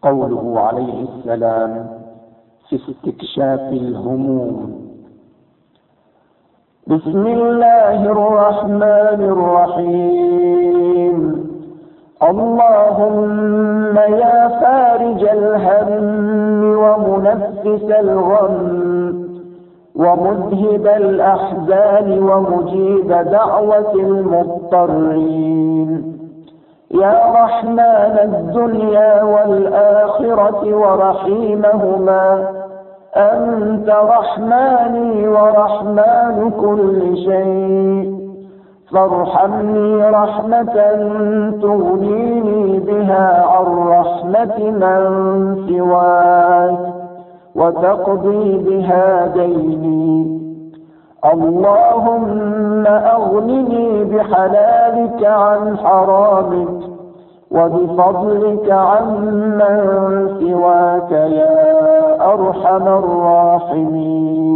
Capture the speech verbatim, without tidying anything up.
قوله عليه السلام في استكشاف الهموم: بسم الله الرحمن الرحيم. اللهم يا فارج الهم ومنفس الغم ومذهب الأحزان ومجيب دعوة المضطرين، يا رحمن الدنيا والآخرة ورحيمهما، أنت رحماني ورحمن كل شيء، فارحمني رحمة تغنيني بها عن رحمة من سواك وتقضي بها ديني. اللهم أغنني بحلالك عن حرامك وبفضلك عمن سواك يا أرحم الراحمين.